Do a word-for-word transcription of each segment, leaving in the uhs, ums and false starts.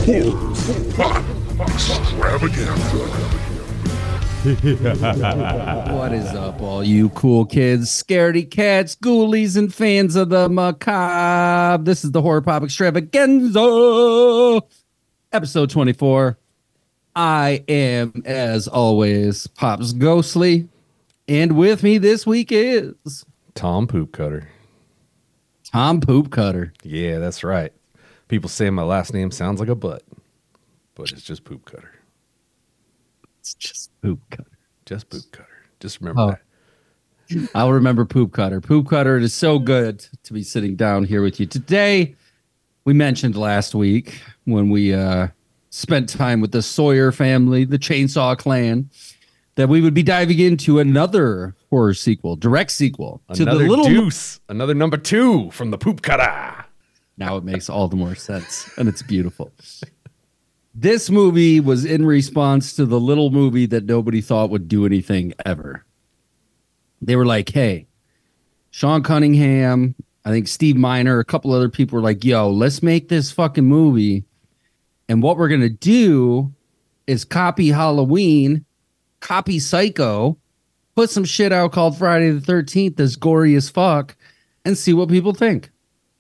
Horror Pop Extravaganza. What is up, all you cool kids, scaredy cats, ghoulies, and fans of the macabre? This is the Horror Pop Extravaganza, episode twenty-four. I am, as always, Pops Ghostly, and with me this week is Tom Poop Cutter. Tom Poop Cutter. Yeah, that's right. People say my last name sounds like a butt, but it's just Poop Cutter. It's just Poop Cutter. Just Poop Cutter. Just remember Oh. that. I'll remember Poop Cutter. Poop Cutter, it is so good to be sitting down here with you today. We mentioned last week when we uh, spent time with the Sawyer family, the Chainsaw Clan, that we would be diving into another horror sequel, direct sequel to Another the little deuce. Another number two from the Poop Cutter. Now it makes all the more sense, and it's beautiful. This movie was in response to the little movie that nobody thought would do anything ever. They were like, hey, Sean Cunningham, I think Steve Miner, a couple other people were like, yo, let's make this fucking movie. And what we're going to do is copy Halloween, copy Psycho, put some shit out called Friday the thirteenth that's gory as fuck, and see what people think.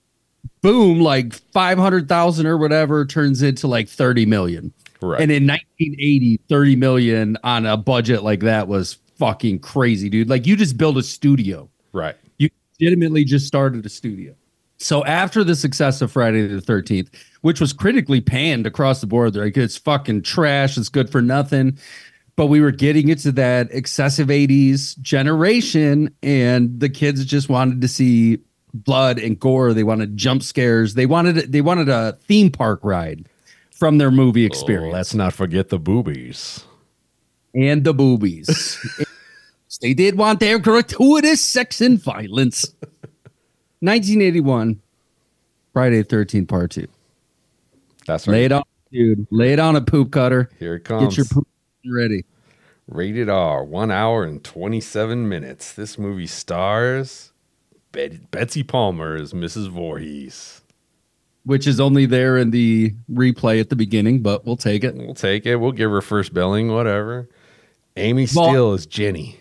Boom, like five hundred thousand or whatever turns into like thirty million. Right. And in nineteen eighty, thirty million on a budget like that was fucking crazy, dude. Like you just built a studio. Right. You legitimately just started a studio. So after the success of Friday the thirteenth, which was critically panned across the board, like it's fucking trash, it's good for nothing. But we were getting into that excessive eighties generation, and the kids just wanted to see blood and gore. They wanted jump scares. They wanted they wanted a theme park ride from their movie experience. Oh, let's not forget the boobies. And the boobies. They did want their gratuitous sex and violence. nineteen eighty-one, Friday the thirteenth, part two. That's right. Lay it on, dude. Lay it on a Poop Cutter. Here it comes. Get your poop ready. Rated R, one hour and twenty-seven minutes. This movie stars Bet- Betsy Palmer as Missus Voorhees. Which is only there in the replay at the beginning, but we'll take it. We'll take it. We'll give her first billing, whatever. Amy Well- Steele is Jenny.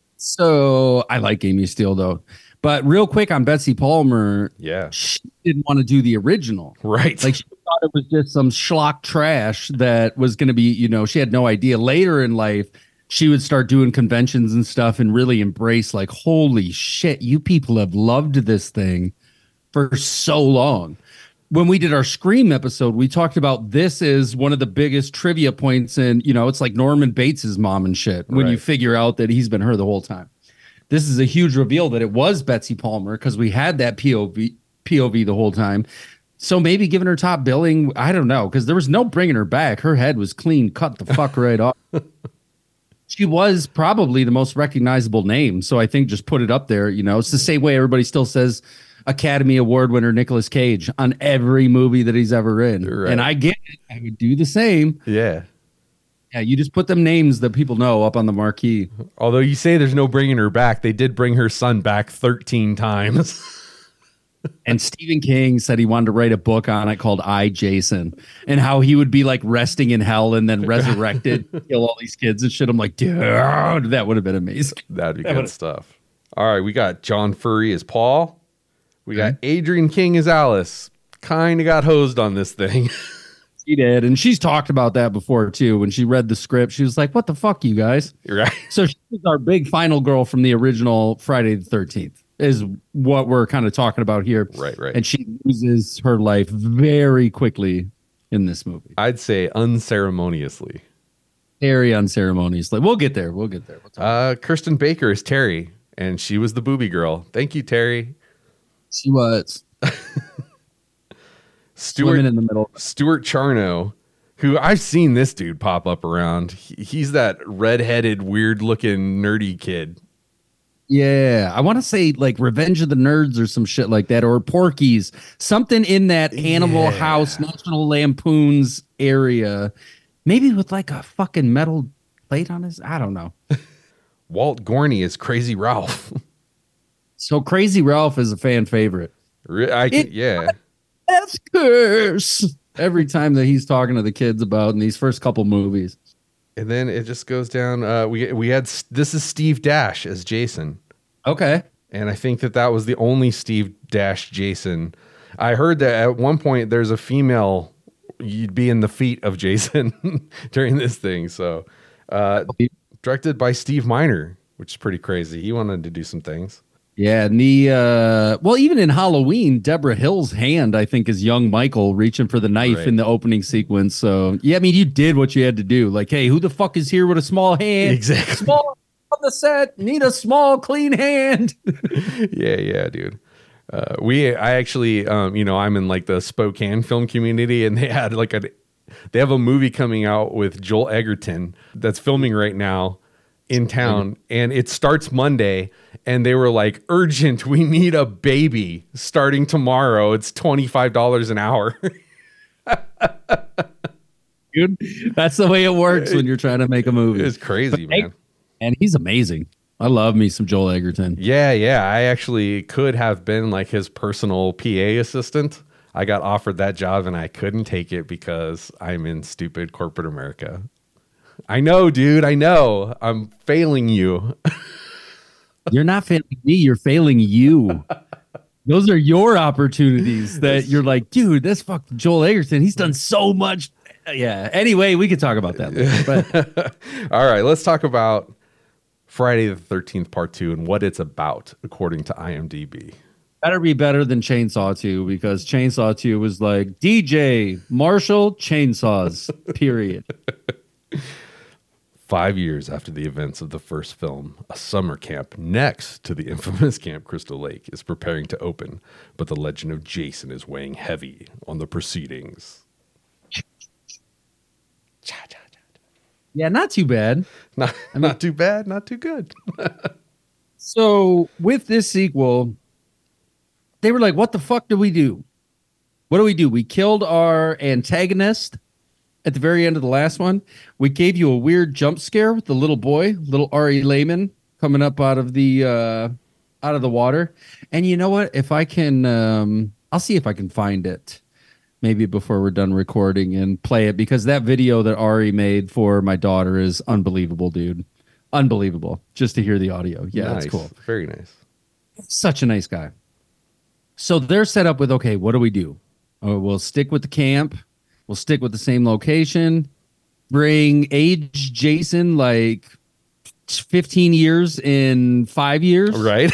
So I like Amy Steele, though. But real quick on Betsy Palmer, Yeah. she didn't want to do the original. Right. Like she thought it was just some schlock trash that was going to be, you know, she had no idea. Later in life, she would start doing conventions and stuff and really embrace like, holy shit, you people have loved this thing for so long. When we did our Scream episode, we talked about this is one of the biggest trivia points in, you know, it's like Norman Bates's mom and shit when you Right. figure out that he's been her the whole time. This is a huge reveal that it was Betsy Palmer because we had that P O V P O V the whole time. So maybe giving her top billing, I don't know, because there was no bringing her back. Her head was clean, cut the fuck right off. She was probably the most recognizable name. So I think just put it up there. You know, it's the same way everybody still says Academy Award winner Nicolas Cage on every movie that he's ever in. Right. And I get it. I would do the same. Yeah. Yeah, you just put them names that people know up on the marquee. Although you say there's no bringing her back, they did bring her son back thirteen times. And Stephen King said he wanted to write a book on it called I, Jason, and how he would be like resting in hell and then resurrected, kill all these kids and shit. I'm like, dude, that would have been amazing. That'd be That good would've- stuff. All right, we got John Furry as Paul. We got Okay. Adrian King as Alice. Kind of got hosed on this thing. She did. And she's talked about that before, too. When she read the script, she was like, what the fuck, you guys? Right. So she was our big final girl from the original Friday the thirteenth, is what we're kind of talking about here. Right, right. And she loses her life very quickly in this movie. I'd say unceremoniously. Very unceremoniously. We'll get there. We'll get there. We'll talk. Uh, Kirsten Baker is Terry, and she was the booby girl. Thank you, Terry. She was Stuart swimming in the middle. Stuart Charno, who I've seen this dude pop up around. He, he's that redheaded, weird-looking, nerdy kid. Yeah, I want to say like Revenge of the Nerds or some shit like that, or Porky's, something in that Animal Yeah. House, National Lampoon's area, maybe with like a fucking metal plate on his. I don't know. Walt Gorney is Crazy Ralph. So Crazy Ralph is a fan favorite. Re- I can, It- yeah. That's curse. every time that he's talking to the kids about in these first couple movies. And then it just goes down. Uh, we we had this is Steve Dash as Jason. Okay. And I think that that was the only Steve Dash Jason. I heard that at one point there's a female, you'd be in the feet of Jason during this thing. So uh, directed by Steve Miner, which is pretty crazy. He wanted to do some things. Yeah, and the uh, well, even in Halloween, Deborah Hill's hand, I think, is young Michael reaching for the knife Right. in the opening sequence. So yeah, I mean, you did what you had to do. Like, hey, who the fuck is here with a small hand? Exactly. Small on the set, need a small, clean hand. yeah, yeah, dude. Uh, we, I actually, um, you know, I'm in like the Spokane film community, and they had like a, they have a movie coming out with Joel Egerton that's filming right now in town, and it starts Monday. And they were like, urgent, we need a baby starting tomorrow. It's twenty-five dollars an hour. Dude, that's the way it works when you're trying to make a movie. It's crazy, man. And he's amazing. I love me some Joel Egerton. Yeah, yeah. I actually could have been like his personal P A assistant. I got offered that job and I couldn't take it because I'm in stupid corporate America. I know, dude. I know. I'm failing you. You're not failing me. You're failing you. Those are your opportunities that you're like, dude, that's fucking Joel Egerton. He's done so much. Yeah. Anyway, we could talk about that later. But all right, let's talk about Friday the thirteenth Part two and what it's about, according to IMDb. better be better than Chainsaw two, because Chainsaw two was like D J, Marshall, chainsaws, period. Five years after the events of the first film, a summer camp next to the infamous Camp Crystal Lake is preparing to open, but the legend of Jason is weighing heavy on the proceedings. Yeah, not too bad. Not, not too bad, not too good. So with this sequel, they were like, what the fuck do we do? What do we do? We killed our antagonist at the very end of the last one. We gave you a weird jump scare with the little boy, little Ari Lehman, coming up out of the uh, out of the water. And you know what? If I can, um, I'll see if I can find it. Maybe before we're done recording and play it, because that video that Ari made for my daughter is unbelievable, dude. Unbelievable. Just to hear the audio. Yeah, Nice. that's cool. Very nice. Such a nice guy. So they're set up with, okay, what do we do? Oh, we'll stick with the camp. We'll stick with the same location. Bring age Jason like fifteen years in five years. Right?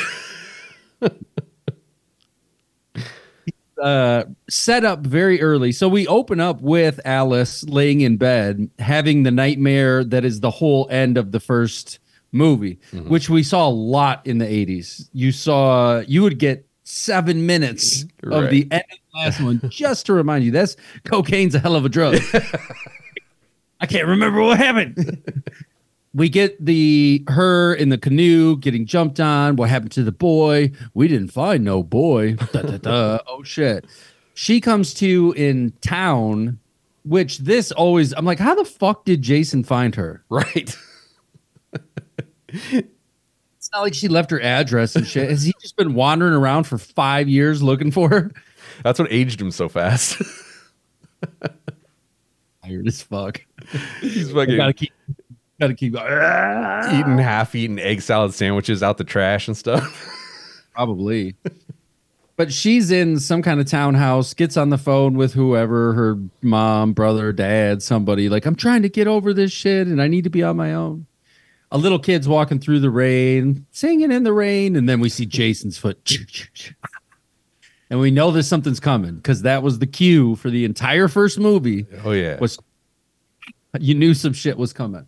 Uh, set up very early. So we open up with Alice laying in bed, having the nightmare that is the whole end of the first movie, Mhm. which we saw a lot in the eighties. You saw, you would get seven minutes of Right. the end of the last one just to remind you that's cocaine's a hell of a drug. I can't remember what happened. We get the her in the canoe getting jumped on. What happened to the boy? We didn't find no boy. Da, da, da. Oh shit. She comes to in town, which this always, I'm like, how the fuck did Jason find her? Right. It's not like she left her address and shit. Has he just been wandering around for five years looking for her? That's what aged him so fast. Tired as fuck. He's I fucking gotta keep gotta keep going. eating half-eaten egg salad sandwiches out the trash and stuff. Probably. But she's in some kind of townhouse, gets on the phone with whoever, her mom, brother, dad, somebody, like, I'm trying to get over this shit and I need to be on my own. A little kid's walking through the rain, singing in the rain, and then we see Jason's foot. And we know that something's coming, because that was the cue for the entire first movie. Oh yeah. Was you knew some shit was coming.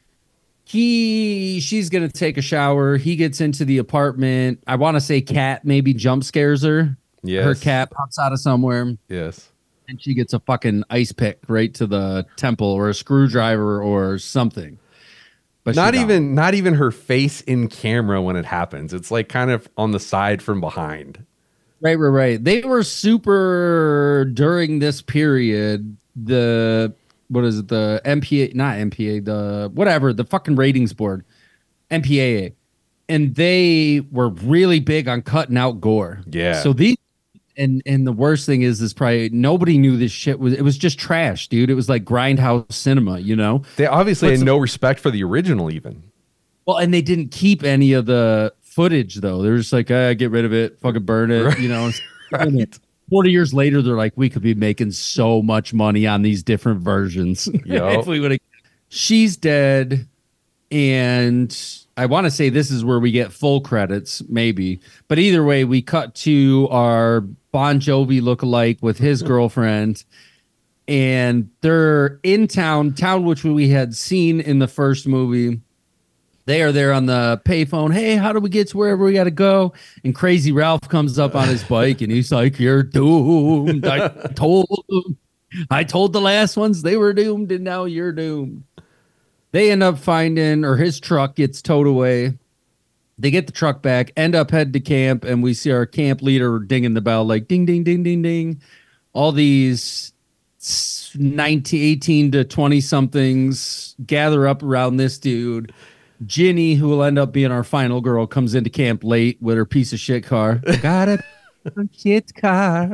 He, she's gonna take a shower. He gets into the apartment. I want to say cat maybe jump scares her. Yes. Her cat pops out of somewhere, Yes. and she gets a fucking ice pick right to the temple, or a screwdriver or something. But she Not got even not even her face in camera when it happens. It's like kind of on the side from behind. Right, right, right. They were super during this period. The what is it? The M P A, not M P A, the whatever, the fucking ratings board, M P A A, and they were really big on cutting out gore. Yeah. So these And and the worst thing is, is probably nobody knew this shit was. It was just trash, dude. It was like grindhouse cinema, you know. They obviously What's had the- no respect for the original, even. Well, and they didn't keep any of the footage though. They're just like, ah, get rid of it, fucking burn it, Right. you know. Right. forty years later, they're like, we could be making so much money on these different versions. Yup. If we would have. She's dead, and I want to say this is where we get full credits, maybe. But either way, we cut to our Bon Jovi lookalike with his girlfriend, and they're in town, town which we had seen in the first movie. They are there on the payphone. Hey, how do we get to wherever we got to go? And Crazy Ralph comes up on his bike, and he's like, "You're doomed. I told them. I told the last ones they were doomed, and now you're doomed." They end up finding, or his truck gets towed away. They get the truck back, end up head to camp, and we see our camp leader dinging the bell, like ding, ding, ding, ding, ding. All these nineteen, eighteen to twenty somethings gather up around this dude. Ginny, who will end up being our final girl, comes into camp late with her piece of shit car. Got a shit car.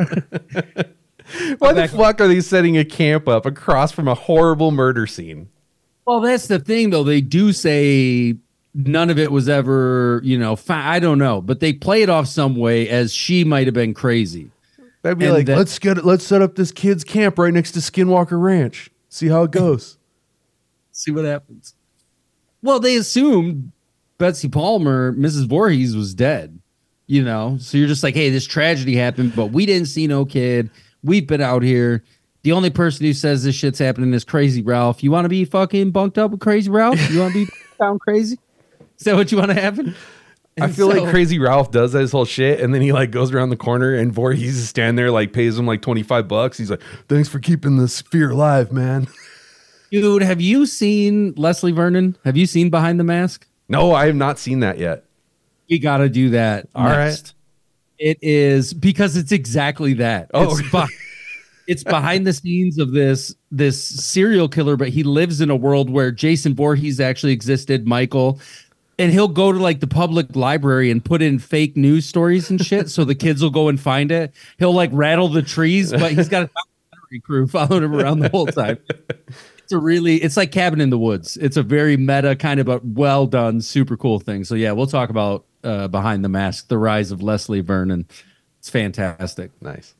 Why the fuck are they setting a camp up across from a horrible murder scene? Well, that's the thing, though. They do say none of it was ever, you know, fi- I don't know, but they play it off some way as she might have been crazy. That'd be And like, that- let's get it. Let's set up this kid's camp right next to Skinwalker Ranch. See how it goes. See what happens. Well, they assumed Betsy Palmer, Missus Voorhees, was dead, you know? So you're just like, hey, this tragedy happened, but we didn't see no kid. We've been out here. The only person who says this shit's happening is Crazy Ralph. You want to be fucking bunked up with Crazy Ralph? You want to be sound crazy? Is that what you want to happen? I And feel so- like Crazy Ralph does this whole shit, and then he like goes around the corner, and Voorhees is standing there, like pays him like twenty-five bucks. He's like, "Thanks for keeping the sphere alive, man." Dude, have you seen Leslie Vernon? Have you seen Behind the Mask? No, I have not seen that yet. You got to do that. All next. It is because it's exactly that. Oh. It's, be- it's behind the scenes of this this serial killer, but he lives in a world where Jason Voorhees actually existed, Michael, and he'll go to like the public library and put in fake news stories and shit, so the kids will go and find it. He'll like rattle the trees, but he's got a documentary crew following him around the whole time. It's a really, it's like Cabin in the Woods. It's a very meta kind of a well done, super cool thing. So yeah, we'll talk about uh, Behind the Mask, the rise of Leslie Vernon. It's fantastic. Nice.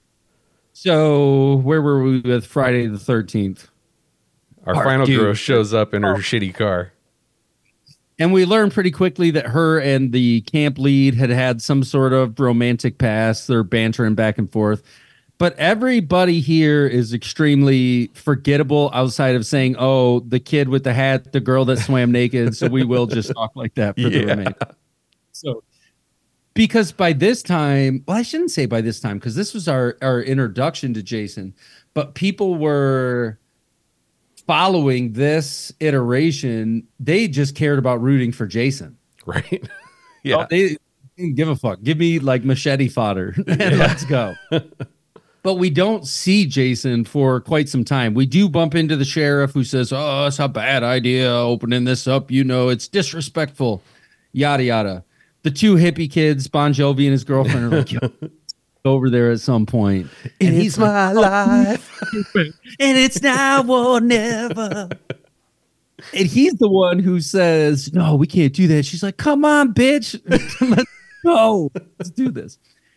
So where were we with Friday the thirteenth? Our Part final two. girl shows up in her Oh. shitty car. And we learned pretty quickly that her and the camp lead had had some sort of romantic past. They're bantering back and forth. But everybody here is extremely forgettable outside of saying, oh, the kid with the hat, the girl that swam naked. So we will just talk like that for the Yeah. remainder. So because by this time, well, I shouldn't say by this time, because this was our, our introduction to Jason, but people were following this iteration. They just cared about rooting for Jason. Right? Yeah. They didn't give a fuck. Give me like machete fodder and let's go. But we don't see Jason for quite some time. We do bump into the sheriff who says, oh, it's a bad idea opening this up. You know, it's disrespectful, yada, yada. The two hippie kids, Bon Jovi and his girlfriend, are like, yo, over there at some point. And he's like, my life. and it's now or never. And he's the one who says, no, we can't do that. She's like, come on, bitch. Let's go. Let's do this.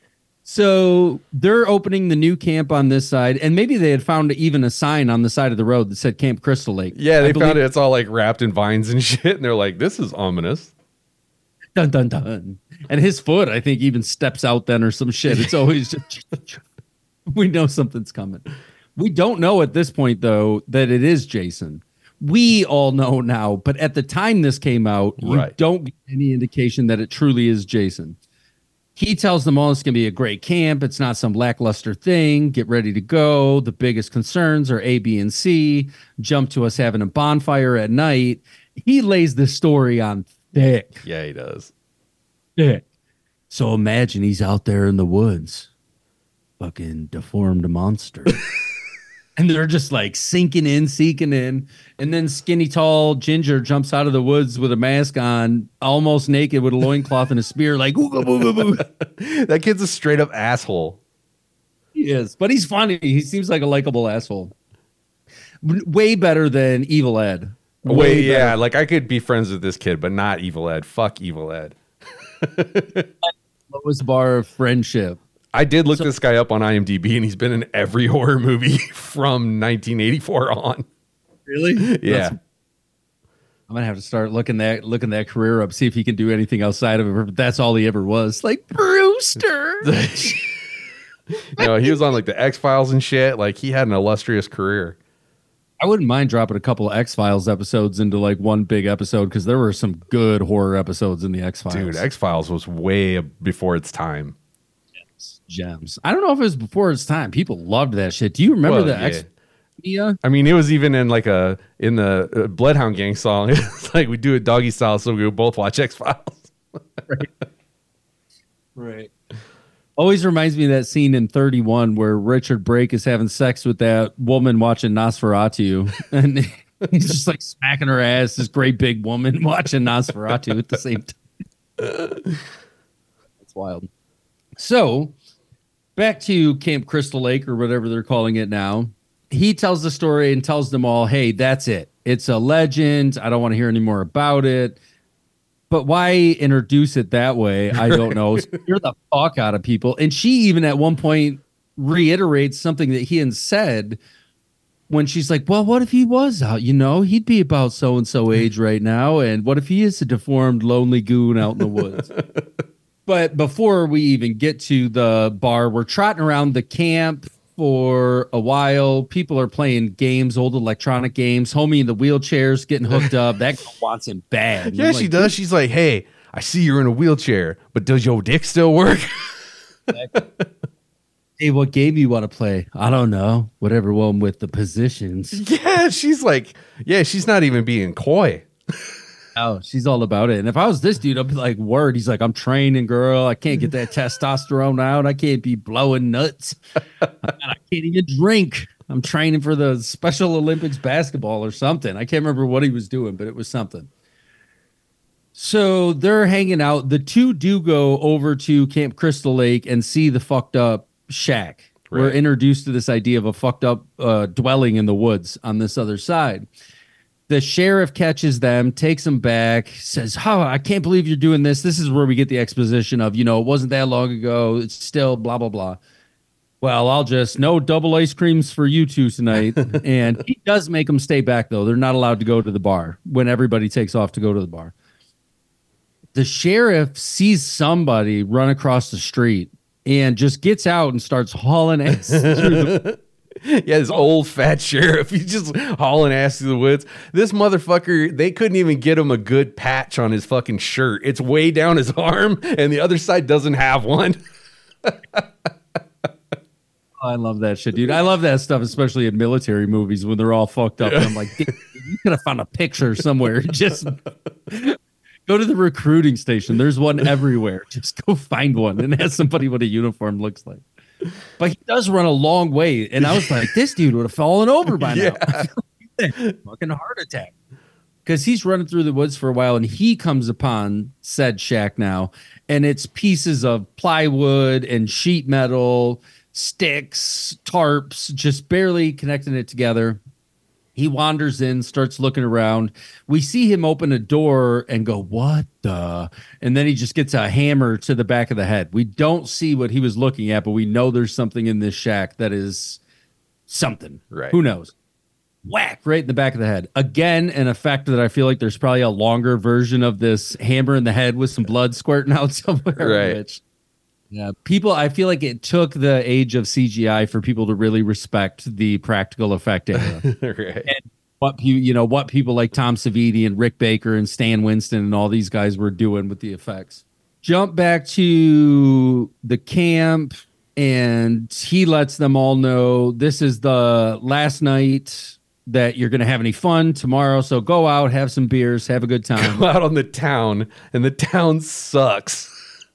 So they're opening the new camp on this side. And maybe they had found even a sign on the side of the road that said Camp Crystal Lake. Yeah, they I believe- found it. It's all like wrapped in vines and shit. And they're like, this is ominous. Dun, dun, dun. And his foot, I think, even steps out then or some shit. It's always just, we know something's coming. We don't know at this point, though, that it is Jason. We all know now, but at the time this came out, you Right. don't get any indication that it truly is Jason. He tells them all it's going to be a great camp. It's not some lackluster thing. Get ready to go. The biggest concerns are A, B, and C. Jump to us having a bonfire at night. He lays the story on thick. Yeah, he does. Thick. So imagine he's out there in the woods, fucking deformed monster. And they're just like sinking in, sinking in. And then skinny, tall Ginger jumps out of the woods with a mask on, almost naked with a loincloth and a spear, like, ooga, booga, booga. That kid's a straight up asshole. He is, but he's funny. He seems like a likable asshole. Way better than Evil Ed. Way, Way yeah, like I could be friends with this kid, but not Evil Ed. Fuck Evil Ed. Lowest bar of friendship. I did look so, this guy up on IMDb, and he's been in every horror movie from nineteen eighty-four on. Really? Yeah. That's, I'm gonna have to start looking that looking that career up, see if he can do anything outside of it. But that's all he ever was, like Brewster. No, he was on like the X-Files and shit. Like he had an illustrious career. I wouldn't mind dropping a couple of X-Files episodes into like one big episode because there were some good horror episodes in the X-Files. Dude, X-Files was way before its time. Gems. Gems. I don't know if it was before its time. People loved that shit. Do you remember well, the yeah. X? Yeah. I mean, it was even in like a in the uh, Bloodhound Gang song. It's like we do it doggy style, so we would both watch X-Files. Right. Right. Always reminds me of that scene in thirty-one where Richard Brake is having sex with that woman watching Nosferatu. And he's just like smacking her ass, this great big woman watching Nosferatu at the same time. That's wild. So, back to Camp Crystal Lake or whatever they're calling it now. He tells the story and tells them all, hey, that's it. It's a legend. I don't want to hear any more about it. But why introduce it that way? I don't know. Scare the fuck out of people. And she even at one point reiterates something that he had said when she's like, well, what if he was out? You know, he'd be about so-and-so age right now. And what if he is a deformed, lonely goon out in the woods? But before we even get to the bar, we're trotting around the camp for a while. People are playing games, old electronic games. Homie in the wheelchair's getting hooked up. That girl wants him bad. Yeah, she like, does. She's like, hey, I see you're in a wheelchair, but does your dick still work? Hey, what game you want to play? I don't know. Whatever one with the positions. Yeah, she's like, yeah, she's not even being coy. Oh, she's all about it. And if I was this dude, I'd be like, word. He's like, I'm training, girl. I can't get that testosterone out. I can't be blowing nuts. I can't even drink. I'm training for the Special Olympics basketball or something. I can't remember what he was doing, but it was something. So they're hanging out. The two do go over to Camp Crystal Lake and see the fucked up shack. Right. We're introduced to this idea of a fucked up uh, dwelling in the woods on this other side. The sheriff catches them, takes them back, says, oh, I can't believe you're doing this. This is where we get the exposition of, you know, it wasn't that long ago. It's still blah, blah, blah. Well, I'll just, no double ice creams for you two tonight. And he does make them stay back, though. They're not allowed to go to the bar when everybody takes off to go to the bar. The sheriff sees somebody run across the street and just gets out and starts hauling ass through the Yeah, this old fat sheriff. He's just hauling ass through the woods. This motherfucker, they couldn't even get him a good patch on his fucking shirt. It's way down his arm, and the other side doesn't have one. I love that shit, dude. I love that stuff, especially in military movies when they're all fucked up. And I'm like, you could have found a picture somewhere. Just go to the recruiting station. There's one everywhere. Just go find one and ask somebody what a uniform looks like. But he does run a long way, and I was like, this dude would have fallen over by now. Yeah. Fucking heart attack. Because he's running through the woods for a while, and he comes upon said shack now, and it's pieces of plywood and sheet metal, sticks, tarps, just barely connecting it together. He wanders in, starts looking around. We see him open a door and go, what the? And then he just gets a hammer to the back of the head. We don't see what he was looking at, but we know there's something in this shack that is something. Right. Who knows? Whack right in the back of the head. Again, an effect that I feel like there's probably a longer version of this hammer in the head with some blood squirting out somewhere. Right. Which, yeah, people, I feel like it took the age of C G I for people to really respect the practical effect era. Right. And what you you know what people like Tom Savini and Rick Baker and Stan Winston and all these guys were doing with the effects. Jump back to the camp, and he lets them all know this is the last night that you're going to have any fun tomorrow. So go out, have some beers, have a good time. Go out on the town, and the town sucks.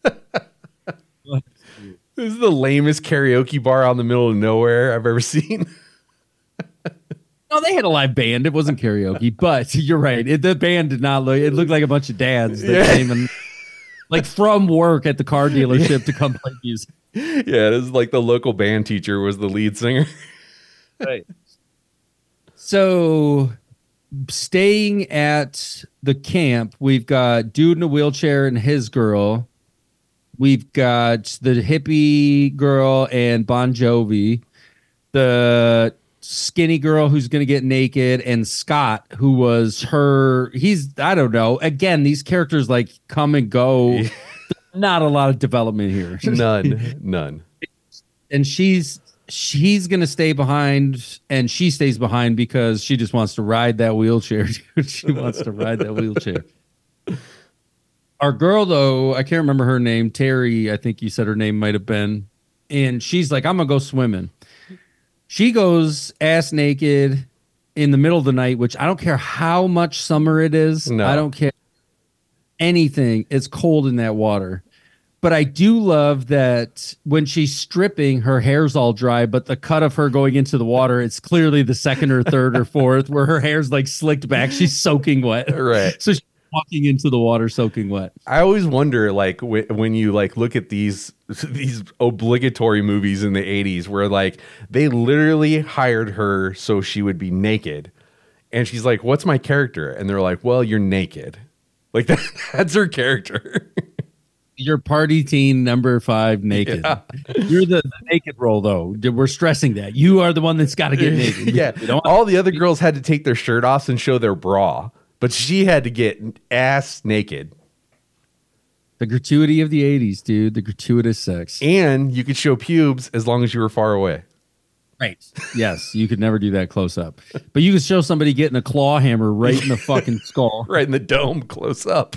This is the lamest karaoke bar out in the middle of nowhere I've ever seen. No, they had a live band. It wasn't karaoke, but you're right. It, the band did not look. It looked like a bunch of dads that yeah. came and like from work at the car dealership to come play music. Yeah, it was like the local band teacher was the lead singer. Right. So, staying at the camp, we've got dude in a wheelchair and his girl. We've got the hippie girl and Bon Jovi. The skinny girl who's going to get naked, and Scott, who was her. He's, I don't know. Again, these characters like come and go. Not a lot of development here. None. None. And she's she's gonna stay behind, and she stays behind because she just wants to ride that wheelchair. She wants to ride that wheelchair. Our girl, though, I can't remember her name. Terry, I think you said her name might have been. And she's like, I'm gonna go swimming. She goes ass naked in the middle of the night, which I don't care how much summer it is. No. I don't care anything. It's cold in that water. But I do love that when she's stripping, her hair's all dry, but the cut of her going into the water, it's clearly the second or third or fourth where her hair's like slicked back. She's soaking wet. Right. So she's walking into the water soaking wet. I always wonder, like, w- when you like look at these these obligatory movies in the eighties where like they literally hired her so she would be naked. And she's like, what's my character? And they're like, well, you're naked. Like that, that's her character. You're party teen number five naked. Yeah. You're the, the naked role, though. We're stressing that. You are the one that's got to get naked. Yeah. All the other girls had to take their shirt off and show their bra, but she had to get ass naked. The gratuity of the eighties, dude. The gratuitous sex. And you could show pubes as long as you were far away. Right. Yes, you could never do that close up. But you could show somebody getting a claw hammer right in the fucking skull. Right in the dome, close up.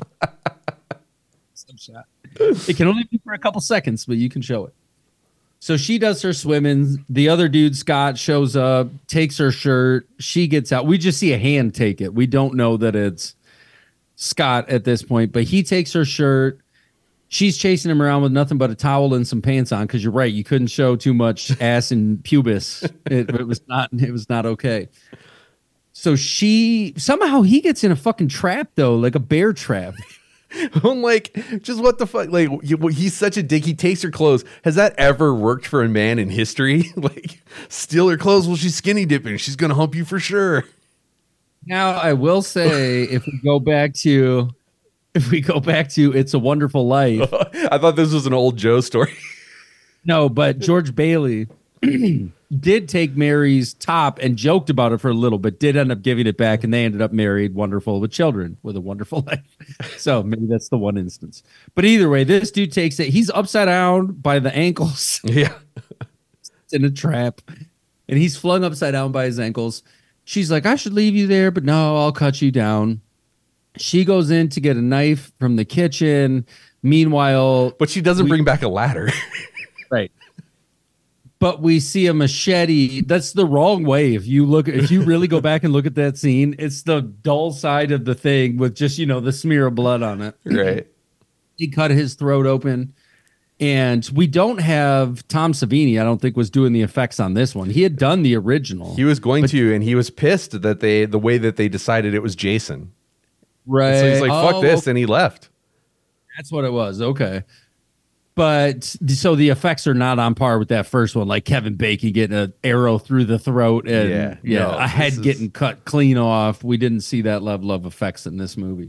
Some shot. It can only be for a couple seconds, but you can show it. So she does her swimming. The other dude, Scott, shows up, takes her shirt. She gets out. We just see a hand take it. We don't know that it's Scott at this point, but he takes her shirt. She's chasing him around with nothing but a towel and some pants on, because you're right. You couldn't show too much ass and pubis. It, it was not. It was not okay. So she somehow he gets in a fucking trap though, like a bear trap. I'm like, just what the fuck? Like, he's such a dick. He takes her clothes. Has that ever worked for a man in history? Like, steal her clothes while she's skinny dipping. She's gonna hump you for sure. Now, I will say, if we go back to, if we go back to It's a Wonderful Life. I thought this was an old Joe story. No, but George Bailey did take Mary's top and joked about it for a little, but did end up giving it back, and they ended up married, wonderful, with children, with a wonderful life. So maybe that's the one instance. But either way, this dude takes it. He's upside down by the ankles. Yeah. It's in a trap. And he's flung upside down by his ankles. She's like, I should leave you there, but no, I'll cut you down. She goes in to get a knife from the kitchen. Meanwhile, but she doesn't we, bring back a ladder. Right. But we see a machete. That's the wrong way. If you look, if you really go back and look at that scene, it's the dull side of the thing with just, you know, the smear of blood on it. Right. He cut his throat open. And we don't have Tom Savini, I don't think, was doing the effects on this one. He had done the original. He was going but, to, and he was pissed that they, the way that they decided it was Jason. Right. And so he's like, fuck oh, this. okay. And he left. That's what it was. Okay. But so the effects are not on par with that first one, like Kevin Bacon getting an arrow through the throat and yeah, yeah, no, a head is... getting cut clean off. We didn't see that level of effects in this movie.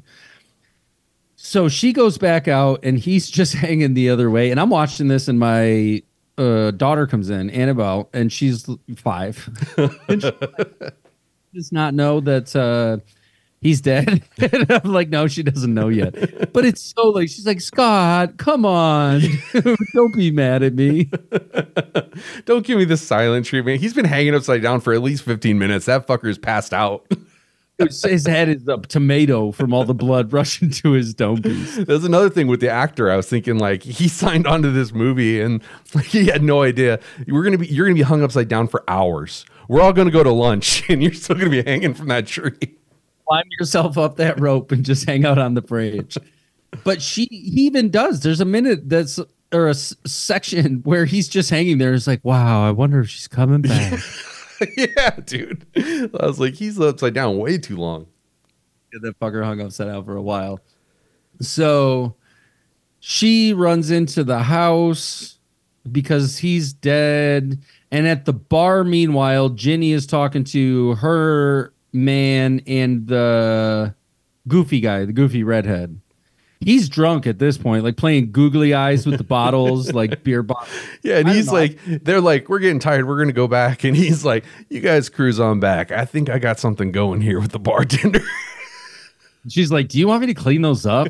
So she goes back out and he's just hanging the other way. And I'm watching this and my uh, daughter comes in, Annabelle, and she's five. And she does not know that uh, he's dead. And I'm like, no, she doesn't know yet. But it's so like, she's like, Scott, come on. Don't be mad at me. Don't give me the silent treatment. He's been hanging upside down for at least fifteen minutes. That fucker's passed out. His head is a tomato from all the blood rushing to his dome piece. There's another thing with the actor. I was thinking, like, he signed on to this movie and he had no idea. We're gonna be you're gonna be hung upside down for hours. We're all gonna go to lunch and you're still gonna be hanging from that tree. Climb yourself up that rope and just hang out on the bridge. But she he even does. There's a minute that's or a s- section where he's just hanging there. It's like, wow, I wonder if she's coming back. Yeah, dude. I was like, he's upside down way too long. That fucker hung upside down for a while. So She runs into the house because he's dead. And at the bar, meanwhile, Ginny is talking to her man and the goofy guy, the goofy redhead. He's drunk at this point, like playing googly eyes with the bottles, like beer bottles. Yeah, and he's like, they're like, we're getting tired. We're going to go back. And he's like, you guys cruise on back. I think I got something going here with the bartender. She's like, do you want me to clean those up?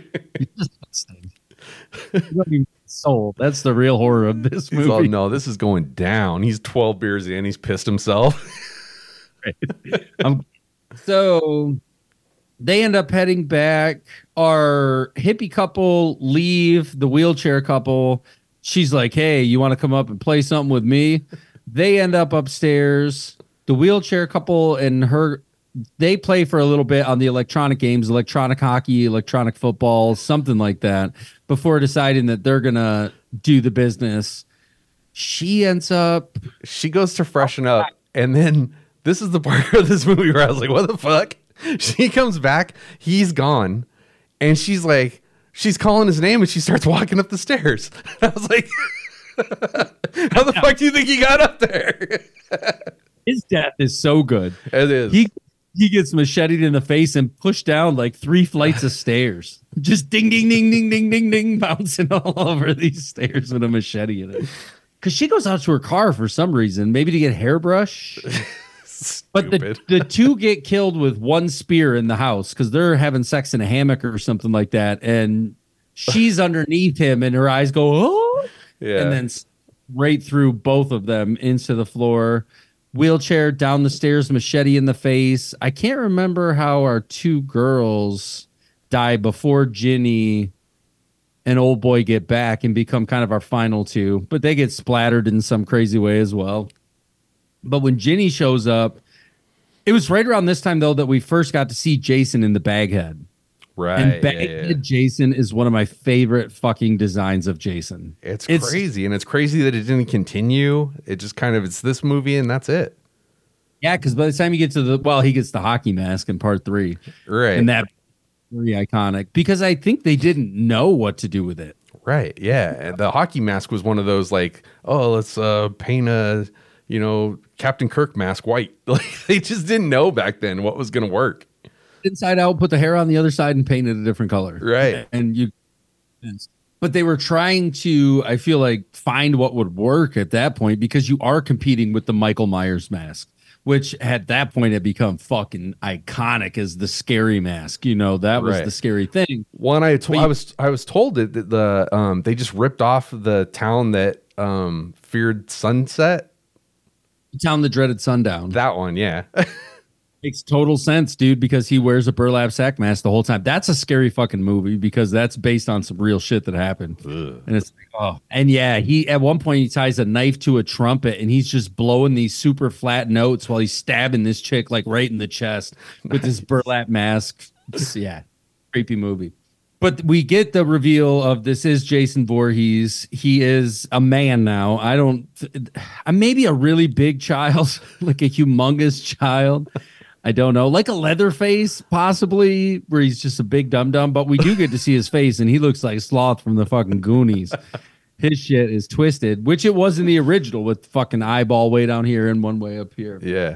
Sold. That's the real horror of this movie. All, no, this is going down. He's twelve beers in. He's pissed himself. Right. um, so they end up heading back. Our hippie couple leave, the wheelchair couple. She's like, hey, you want to come up and play something with me? They end up upstairs. The wheelchair couple and her, they play for a little bit on the electronic games, electronic hockey, electronic football, something like that, before deciding that they're going to do the business. She ends up... She goes to freshen up, and then this is the part of this movie where I was like, what the fuck? She comes back, he's gone, and she's like, she's calling his name, and she starts walking up the stairs. I was like, how the fuck do you think he got up there? His death is so good. It is. He he gets macheted in the face and pushed down like three flights of stairs. Just ding, ding, ding, ding, ding, ding, ding, bouncing all over these stairs with a machete in it. Because she goes out to her car for some reason, maybe to get a hairbrush. But the, the two get killed with one spear in the house because they're having sex in a hammock or something like that. And she's underneath him and her eyes go, oh, yeah. And then right through both of them into the floor. Wheelchair down the stairs, machete in the face. I can't remember how our two girls die before Ginny and old boy get back and become kind of our final two, but they get splattered in some crazy way as well. But when Ginny shows up, it was right around this time, though, that we first got to see Jason in the Baghead. Right. And Baghead yeah, yeah. Jason is one of my favorite fucking designs of Jason. It's, it's crazy. And it's crazy that it didn't continue. It just kind of, it's this movie and that's it. Yeah, because by the time you get to the, well, he gets the hockey mask in part three. Right. And that very iconic because I think they didn't know what to do with it. Right. Yeah. And the hockey mask was one of those like, oh, let's uh, paint a, you know, Captain Kirk mask white. Like they just didn't know back then what was going to work. Inside out, put the hair on the other side and paint it a different color. Right. And you, but they were trying to, I feel like, find what would work at that point because you are competing with the Michael Myers mask, which at that point had become fucking iconic as the scary mask. You know, that was right. the scary thing. One I, to- I was, I was told that the, the um, they just ripped off the town that um, feared sunset. Town that dreaded sundown. That one. Yeah. Makes total sense, dude, because he wears a burlap sack mask the whole time. That's a scary fucking movie because that's based on some real shit that happened. Ugh. And it's like, oh, and yeah, he at one point he ties a knife to a trumpet and he's just blowing these super flat notes while he's stabbing this chick like right in the chest nice. With this burlap mask. It's, yeah, creepy movie. But we get the reveal of this is Jason Voorhees. He is a man now. I don't, I'm maybe a really big child, like a humongous child. I don't know, like a Leatherface, possibly, where he's just a big dum dum. But we do get to see his face, and he looks like Sloth from the fucking Goonies. His shit is twisted, which it was in the original with fucking eyeball way down here and one way up here. Yeah.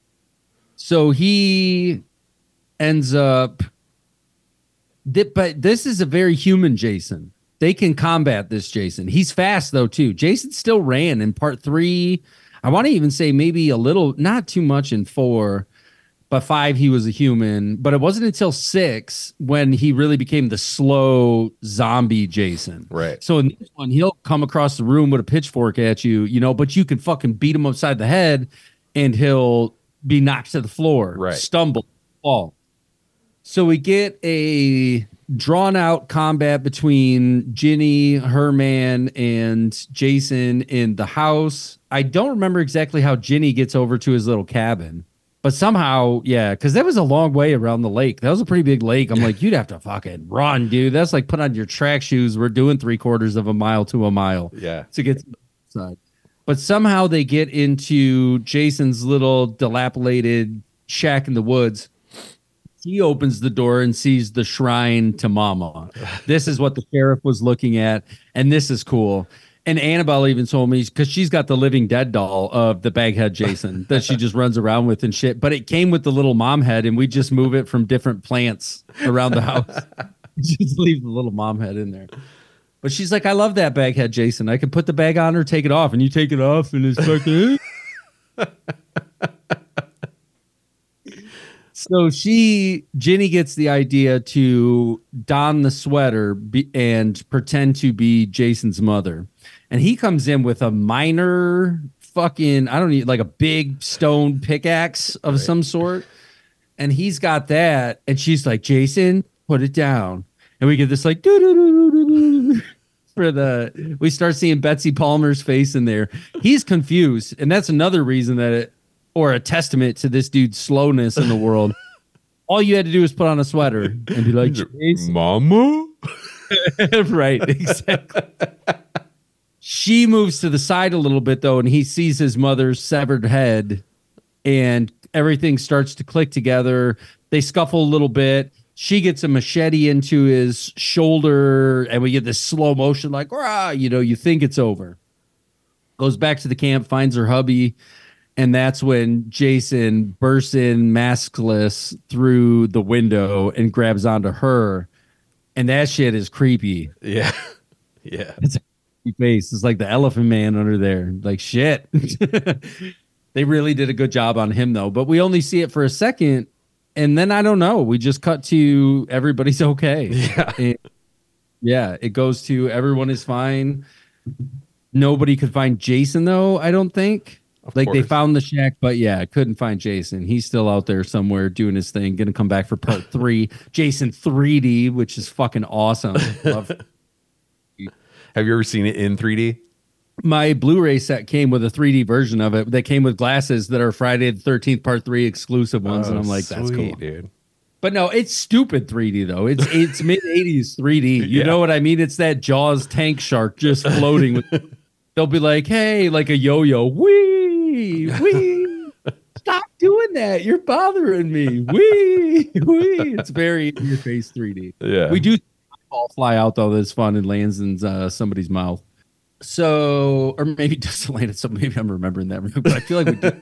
So he ends up, but this is a very human Jason. They can combat this Jason. He's fast though too. Jason still ran in part three. I want to even say maybe a little, not too much in four. But five, he was a human. But it wasn't until six when he really became the slow zombie Jason. Right. So in this one, he'll come across the room with a pitchfork at you, you know, but you can fucking beat him upside the head and he'll be knocked to the floor, right. stumble, fall. So we get a drawn out combat between Ginny, Herman, and Jason in the house. I don't remember exactly how Ginny gets over to his little cabin. But somehow, yeah, because that was a long way around the lake. That was a pretty big lake. I'm like, you'd have to fucking run, dude. That's like put on your track shoes. We're doing three quarters of a mile to a mile. Yeah. To get to the side. But somehow they get into Jason's little dilapidated shack in the woods. She opens the door and sees the shrine to Mama. This is what the sheriff was looking at, and this is cool. And Annabelle even told me, because she's got the Living Dead doll of the Baghead Jason that she just runs around with and shit. But it came with the little mom head, and we just move it from different plants around the house. Just leave the little mom head in there. But she's like, I love that Baghead Jason. I can put the bag on or take it off, and you take it off, and it's fucking. So she, Ginny gets the idea to don the sweater be, and pretend to be Jason's mother. And he comes in with a minor fucking, I don't need like a big stone pickaxe of right. some sort. And he's got that. And she's like, Jason, put it down. And we get this like, doo-doo-doo-doo-doo-doo. For the, we start seeing Betsy Palmer's face in there. He's confused. And that's another reason that it, or a testament to this dude's slowness in the world. All you had to do was put on a sweater and be like, Mama? Right, exactly. She moves to the side a little bit, though, and he sees his mother's severed head, and everything starts to click together. They scuffle a little bit. She gets a machete into his shoulder, and we get this slow motion, like, rah, you know, you think it's over. Goes back to the camp, finds her hubby. And that's when Jason bursts in maskless through the window and grabs onto her. And that shit is creepy. Yeah. Yeah. It's a creepy face. It's like the Elephant Man under there. Like, shit. They really did a good job on him, though. But we only see it for a second. And then I don't know. We just cut to everybody's okay. Yeah. And, yeah. It goes to everyone is fine. Nobody could find Jason, though, I don't think. Of like course. They found the shack, but yeah, couldn't find Jason. He's still out there somewhere doing his thing. Going to come back for part three. Jason three D, which is fucking awesome. Love. Have you ever seen it in three D? My Blu-ray set came with a three D version of it. That came with glasses that are Friday the thirteenth part three exclusive ones, oh, and I'm like, sweet, that's cool, dude. But no, it's stupid three D though. It's it's mid eighties three D. You yeah. know what I mean? It's that Jaws tank shark just floating with. They'll be like, hey, like a yo-yo, wee, wee, stop doing that. You're bothering me. Wee, wee. It's very in your face three D. Yeah. We do all fly out though. That's fun and lands in uh, somebody's mouth. So, or maybe just land it. So maybe I'm remembering that, but I feel like we do.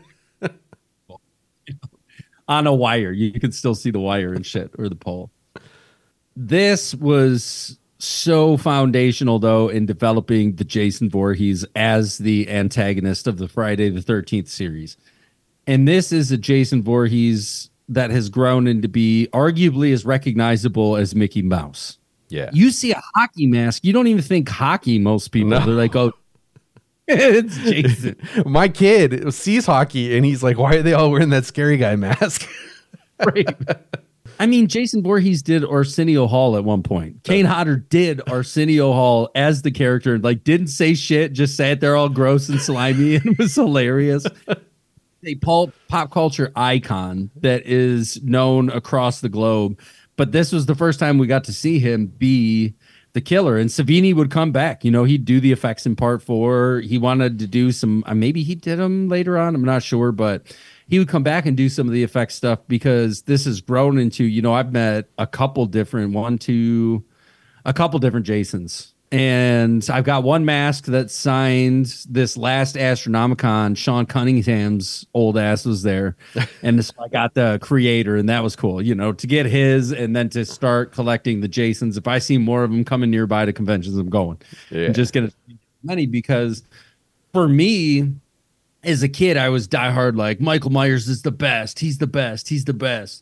On a wire, you can still see the wire and shit, or the pole. This was so foundational, though, in developing the Jason Voorhees as the antagonist of the Friday the thirteenth series. And this is a Jason Voorhees that has grown into be arguably as recognizable as Mickey Mouse. Yeah. You see a hockey mask, you don't even think hockey, most people. No. They're like, oh, it's Jason. My kid sees hockey, and he's like, why are they all wearing that scary guy mask? Right. I mean, Jason Voorhees did Arsenio Hall at one point. Kane Hodder did Arsenio Hall as the character, like didn't say shit, just sat there all gross and slimy, and it was hilarious. A pulp, pop culture icon that is known across the globe. But this was the first time we got to see him be the killer. And Savini would come back. You know, he'd do the effects in part four. He wanted to do some, uh, maybe he did them later on. I'm not sure, but he would come back and do some of the effects stuff because this has grown into, you know, I've met a couple different, one, two, a couple different Jasons. And I've got one mask that signed this last Astronomicon. Sean Cunningham's old ass was there. And this, I got the creator, and that was cool, you know, to get his and then to start collecting the Jasons. If I see more of them coming nearby to conventions, I'm going. Yeah. And just get many because for me, as a kid, I was diehard like Michael Myers is the best. He's the best. He's the best.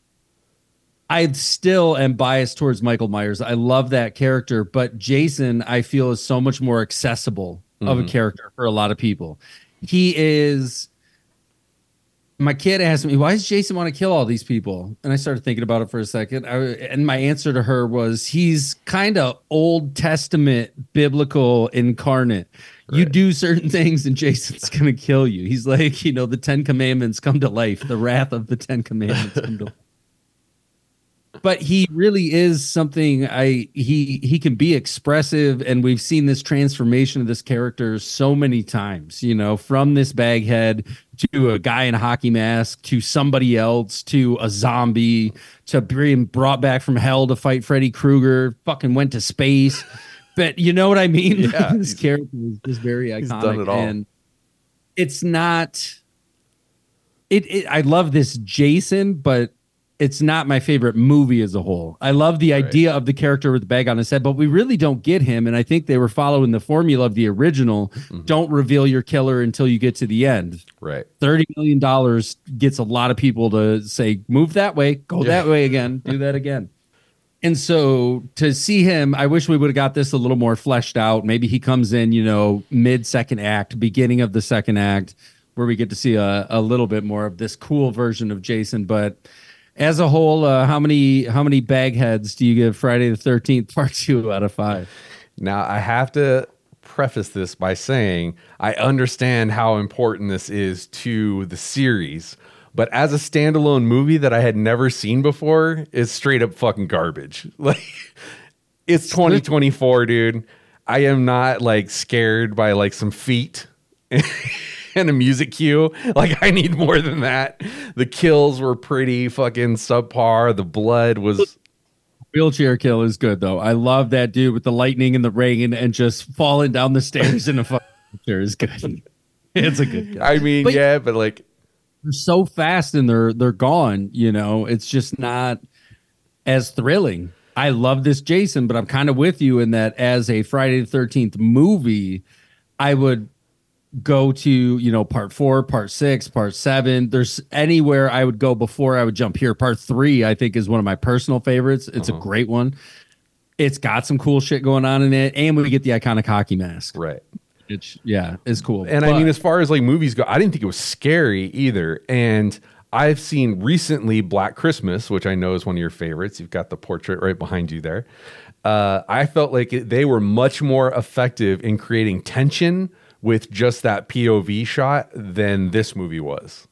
I still am biased towards Michael Myers. I love that character, but Jason, I feel, is so much more accessible mm-hmm. of a character for a lot of people. He is. My kid asked me, why does Jason want to kill all these people? And I started thinking about it for a second. I, and my answer to her was, he's kind of Old Testament biblical incarnate. Right. You do certain things and Jason's going to kill you. He's like, you know, the Ten Commandments come to life. The wrath of the Ten Commandments come to life. But he really is something I he he can be expressive, and we've seen this transformation of this character so many times, you know, from this baghead to a guy in a hockey mask to somebody else to a zombie to being brought back from hell to fight Freddy Krueger, fucking went to space. But you know what I mean? Yeah, this character is just very iconic. He's done it all. And it's not it, it I love this Jason, but it's not my favorite movie as a whole. I love the Right. idea of the character with the bag on his head, but we really don't get him. And I think they were following the formula of the original. Mm-hmm. Don't reveal your killer until you get to the end. Right. thirty million dollars gets a lot of people to say, move that way, go Yeah. that way again, do that again. And so to see him, I wish we would have got this a little more fleshed out. Maybe he comes in, you know, mid second act, beginning of the second act, where we get to see a, a little bit more of this cool version of Jason. But as a whole, uh, how many how many bag heads do you give Friday the thirteenth Part Two out of five? Now, I have to preface this by saying I understand how important this is to the series, but as a standalone movie that I had never seen before, it's straight up fucking garbage. Like, it's twenty twenty-four, dude. I am not like scared by like some feet and a music cue. Like, I need more than that. The kills were pretty fucking subpar. The blood was Wheelchair kill is good though. I love that dude with the lightning and the rain and just falling down the stairs in a fucking wheelchair is good. It's a good kill. I mean, But- yeah, but like, They're so fast and they're they're gone. You know, it's just not as thrilling. I love this Jason, but I'm kind of with you in that as a Friday the thirteenth movie, I would go to, you know, part four, part six, part seven. There's anywhere I would go before I would jump here. Part three, I think, is one of my personal favorites. It's Uh-huh. a great one. It's got some cool shit going on in it, and we get the iconic hockey mask. right. Which, yeah, is cool. And I But- mean, as far as like movies go, I didn't think it was scary either. And I've seen recently Black Christmas, which I know is one of your favorites. You've got the portrait right behind you there. Uh, I felt like it, they were much more effective in creating tension with just that P O V shot than this movie was.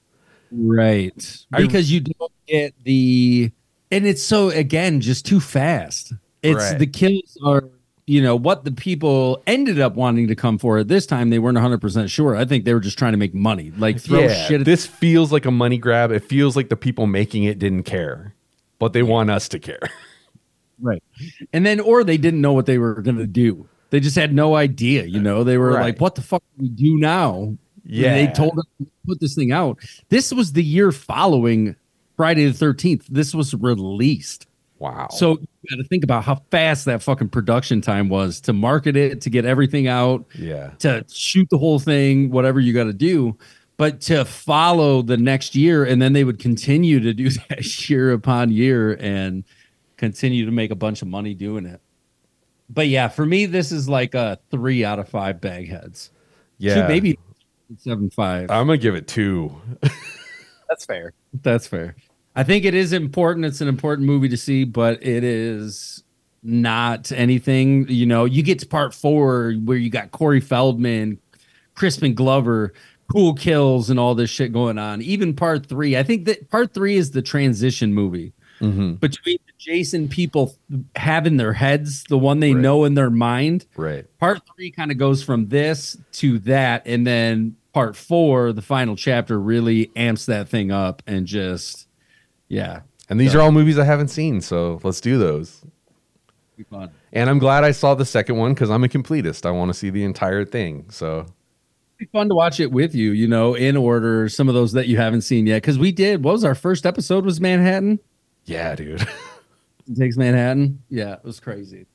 Right. I- Because you don't get the, and it's so, again, just too fast. It's Right. the kills are, you know, what the people ended up wanting to come for. At this time, they weren't one hundred percent sure. I think they were just trying to make money. Like, throw Yeah, shit at this feels like a money grab. It feels like the people making it didn't care, but they want us to care. right. And then, or they didn't know what they were going to do. They just had no idea, you know, they were Right. like, what the fuck do we do now? Yeah. And they told us to put this thing out. This was the year following Friday the thirteenth. This was released. Wow. So you got to think about how fast that fucking production time was to market it, to get everything out, yeah. to shoot the whole thing, whatever you got to do. But to follow the next year, and then they would continue to do that year upon year and continue to make a bunch of money doing it. But yeah, for me, this is like a three out of five bag heads. Yeah. Two, maybe seven five. I'm going to give it two. That's fair. That's fair. I think it is important. It's an important movie to see, but it is not anything. You know, you get to part four where you got Corey Feldman, Crispin Glover, cool kills, and all this shit going on. Even part three, I think that part three is the transition movie Mm-hmm. between the Jason people have in their heads, the one they Right. know in their mind. Right. Part three kind of goes from this to that, and then part four, the final chapter, really amps that thing up and just, yeah, And these are all movies I haven't seen, so let's do those. be fun. And I'm glad I saw the second one because I'm a completist. I want to see the entire thing. So Be fun to watch it with you, you know, in order. Some of those that you haven't seen yet, because we did. What was our first episode? Was Manhattan? yeah, dude. It takes Manhattan. Yeah, it was crazy.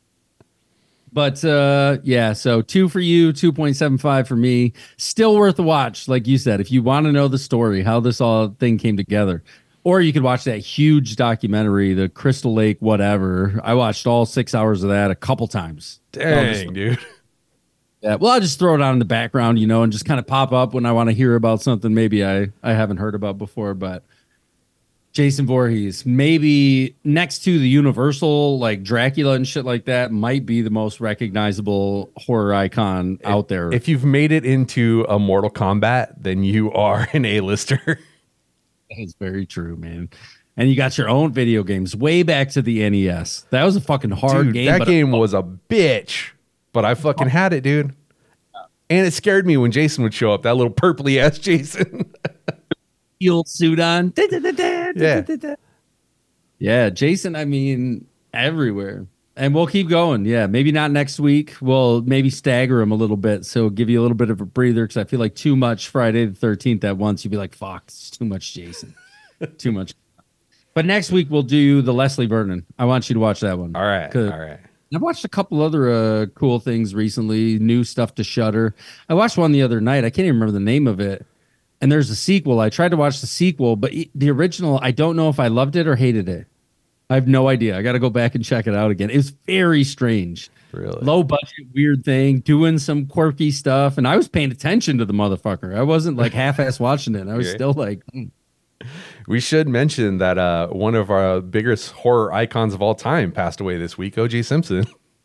But uh, yeah, so two for you, two point seven five for me. Still worth a watch, like you said, if you want to know the story, how this all thing came together. Or you could watch that huge documentary, the Crystal Lake, whatever. I watched all six hours of that a couple times. Dang, dude. Yeah, well, I'll just throw it on in the background, you know, and just kind of pop up when I want to hear about something maybe I, I haven't heard about before. But Jason Voorhees, maybe next to the Universal, like Dracula and shit like that, might be the most recognizable horror icon out there. If you've made it into a Mortal Kombat, then you are an A-lister. That's very true, man. And you got your own video games way back to the N E S. That was a fucking hard Dude, game. that but game was a bitch, but I fucking had it, dude. And it scared me when Jason would show up, that little purpley ass Jason. Heel suit on. Yeah. Yeah, Jason, I mean, everywhere. And we'll keep going. Yeah, maybe not next week. We'll maybe stagger them a little bit. So give you a little bit of a breather because I feel like too much Friday the thirteenth at once. You'd be like, fuck, it's too much Jason. Too much. But next week we'll do the Leslie Vernon. I want you to watch that one. All right. All right. I've watched a couple other uh, cool things recently, new stuff to Shudder. I watched one the other night. I can't even remember the name of it. And there's a sequel. I tried to watch the sequel, but the original, I don't know if I loved it or hated it. I have no idea. I got to go back and check it out again. It was very strange. Really? Low budget, weird thing, doing some quirky stuff. And I was paying attention to the motherfucker. I wasn't like half-ass watching it. I was Okay. still like... Mm. We should mention that uh, one of our biggest horror icons of all time passed away this week, O J Simpson.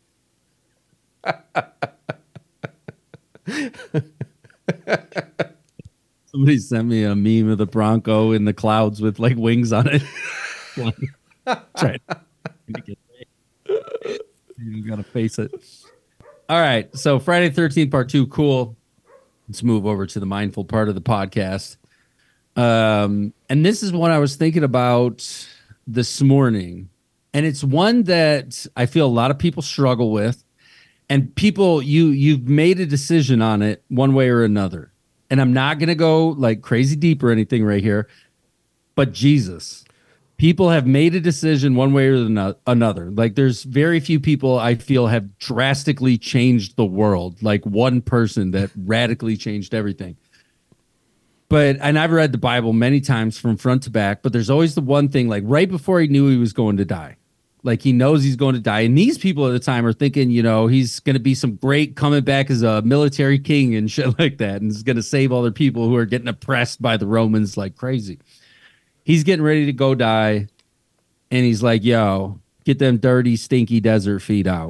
Somebody sent me a meme of the Bronco in the clouds with like wings on it. Try to you gotta face it. All right. So Friday the thirteenth part two, cool. Let's move over to the mindful part of the podcast. Um, and this is one I was thinking about this morning. And it's one that I feel a lot of people struggle with. And people, you you've made a decision on it one way or another. And I'm not gonna go like crazy deep or anything right here. But Jesus. People have made a decision one way or another. Like there's very few people I feel have drastically changed the world. Like one person that radically changed everything. But, and I've read the Bible many times from front to back, but there's always the one thing, like right before he knew he was going to die. Like he knows he's going to die. And these people at the time are thinking, you know, he's going to be some great coming back as a military king and shit like that. And he's going to save all the people who are getting oppressed by the Romans like crazy. He's getting ready to go die, and he's like, yo, get them dirty, stinky desert feet out.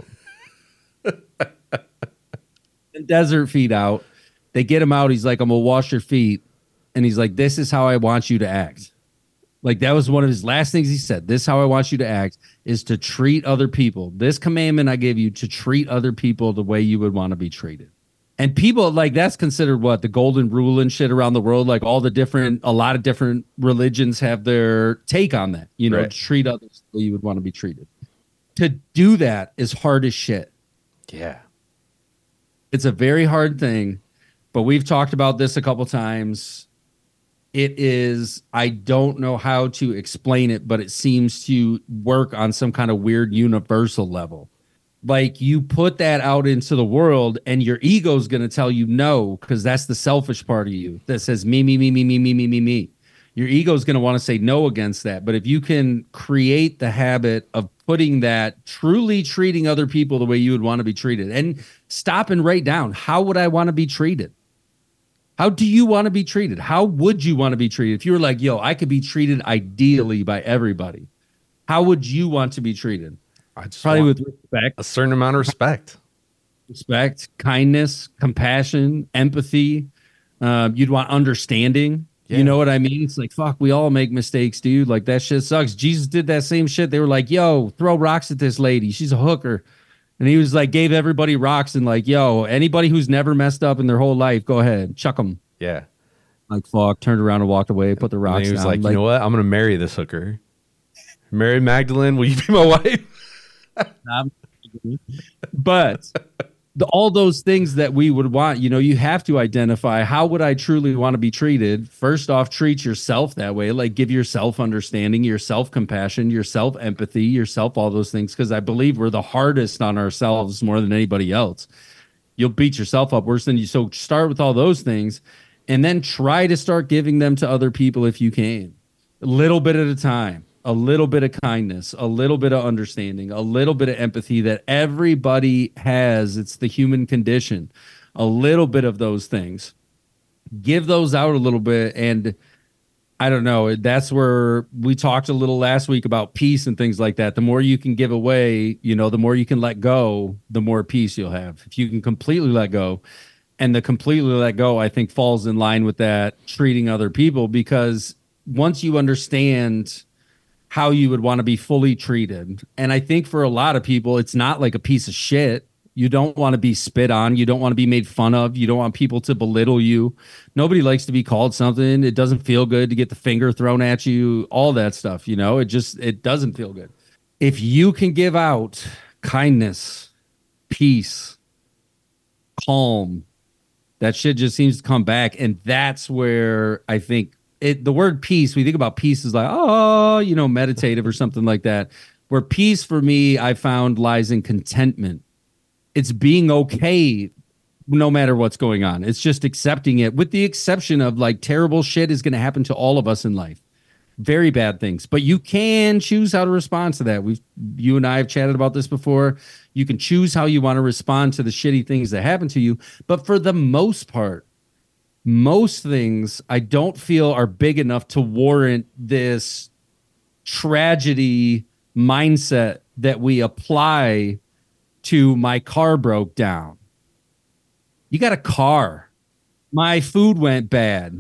And desert feet out. They get him out. He's like, I'm going to wash your feet. And he's like, this is how I want you to act. Like, that was one of his last things he said. This is how I want you to act, is to treat other people. This commandment I gave you to treat other people the way you would want to be treated. And people, like, that's considered what? The golden rule and shit around the world. Like, all the different, a lot of different religions have their take on that. You know, right. Treat others the way you would want to be treated. To do that is hard as shit. Yeah. It's a very hard thing, but we've talked about this a couple times. It is, I don't know how to explain it, but it seems to work on some kind of weird universal level. Like you put that out into the world and your ego's going to tell you no, because that's the selfish part of you that says me, me, me, me, me, me, me, me, me. Your ego's going to want to say no against that. But if you can create the habit of putting that, truly treating other people the way you would want to be treated, and stop and write down, how would I want to be treated? How do you want to be treated? How would you want to be treated? If you were like, yo, I could be treated ideally by everybody, how would you want to be treated? I just Probably want with respect, a certain amount of respect. respect, kindness, compassion, empathy. Um, you'd want understanding. Yeah. You know what I mean? It's like, fuck, we all make mistakes, dude. Like that shit sucks. Jesus did that same shit. They were like, yo, throw rocks at this lady. She's a hooker. And he was like, gave everybody rocks and like, yo, anybody who's never messed up in their whole life, go ahead, chuck them. Yeah. Like, fuck, turned around and walked away, put the rocks And he was down. like, you know what? I'm going to marry this hooker. Mary Magdalene, will you be my wife? But the, all those things that we would want, you know, you have to identify, how would I truly want to be treated? First off, treat yourself that way. Like give yourself understanding, yourself compassion, yourself empathy, yourself all those things. Because I believe we're the hardest on ourselves more than anybody else. You'll beat yourself up worse than you. So start with all those things and then try to start giving them to other people if you can. A little bit at a time. A little bit of kindness, a little bit of understanding, a little bit of empathy that everybody has. It's the human condition. A little bit of those things. Give those out a little bit. And I don't know, that's where we talked a little last week about peace and things like that. The more you can give away, you know, the more you can let go, the more peace you'll have. If you can completely let go, and the completely let go, I think falls in line with that treating other people, because once you understand how you would want to be fully treated. And I think for a lot of people, it's not like a piece of shit. You don't want to be spit on. You don't want to be made fun of. You don't want people to belittle you. Nobody likes to be called something. It doesn't feel good to get the finger thrown at you, all that stuff, you know? It just, it doesn't feel good. If you can give out kindness, peace, calm, that shit just seems to come back. And that's where I think it, the word peace, we think about peace is like, oh, you know, meditative or something like that. Where peace for me, I found lies in contentment. It's being okay no matter what's going on. It's just accepting it, with the exception of like terrible shit is going to happen to all of us in life. Very bad things. But you can choose how to respond to that. We've, you and I have chatted about this before. You can choose how you want to respond to the shitty things that happen to you. But for the most part, most things I don't feel are big enough to warrant this tragedy mindset that we apply to my car broke down. You got a car. My food went bad.